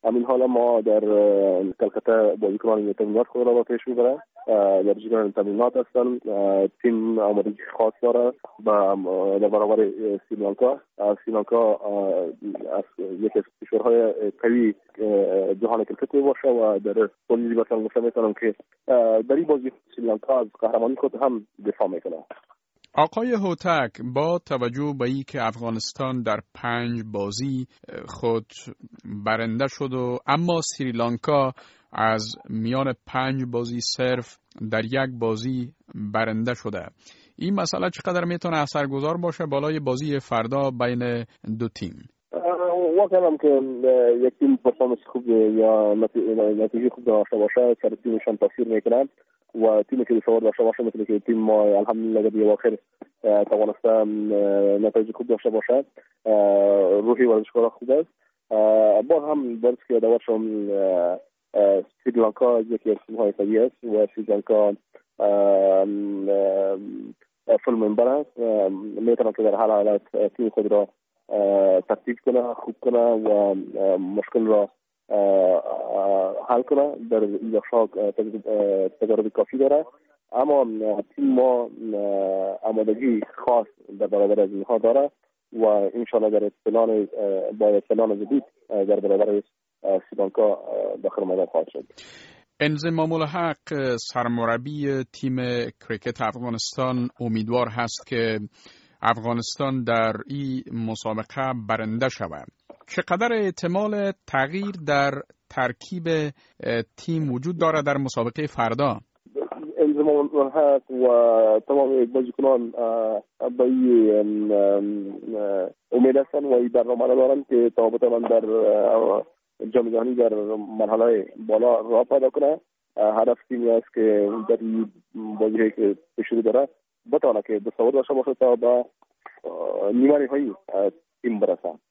همین حالا ما در کلکته بازیکنان تمرینات خود را پیش می‌برند. در جریان تمرینات هستند. تیم آمادگی خاص داره در برابر سریلانکا. سریلانکا از یکی از کشورهای قوی جهان کرکت باشه و در پولی بسیار گفته میتونم که در این بازی سریلانکا از قهرمانی خود هم دفاع میکنه. آقای هوتک، با توجه به این که افغانستان در 5 بازی خود برنده شد و اما سریلانکا از میان 5 بازی صرف در 1 بازی برنده شده، این مسئله چقدر میتونه اثرگذار باشه بالای بازی فردا بین دو تیم؟ واقعا هم که یک تیم پرفورمنس خوب یا نتیجه خوب داشته باشه سر تیمشان تاثیر میکنند و تیمی که دفاع داشته باشه مثل که تیم ما الحمدلله در اواخر توانسته نتایج خوب داشته باشد. روحی ورزشکارا خوب است. باز هم درست که دورشون سریلانکا یکی از تیم‌های قوی است و سریلانکا فول ممبر است. میتونه که در هر حالت تیم خود را ترتیب کنه، خوب کنه و مشکل را حل کنه. در این بخش‌ها تجربه کافی داره، اما تیم ما آمادگی خاص در برابر از اینها داره و انشاءالله در پلان جدید در برابر سریلانکا داخل میدان خواهد شد. انضمام الحق سرمربی تیم کریکت افغانستان امیدوار هست که افغانستان در این مسابقه برنده شود. چقدر احتمال تغییر در ترکیب تیم وجود دارد در مسابقه فردا؟ انضمام الحق و تمام بازیکنان به این امید هستند و این برنامه را دارند که تا بتوانند در جام جهانی در مرحله بالا راه پیدا کنه. هدف تیمی است که در این بازی که پیش رو داره بتونه که دستاورد داشته باشه تا به نیمه نهایی تیم برسه.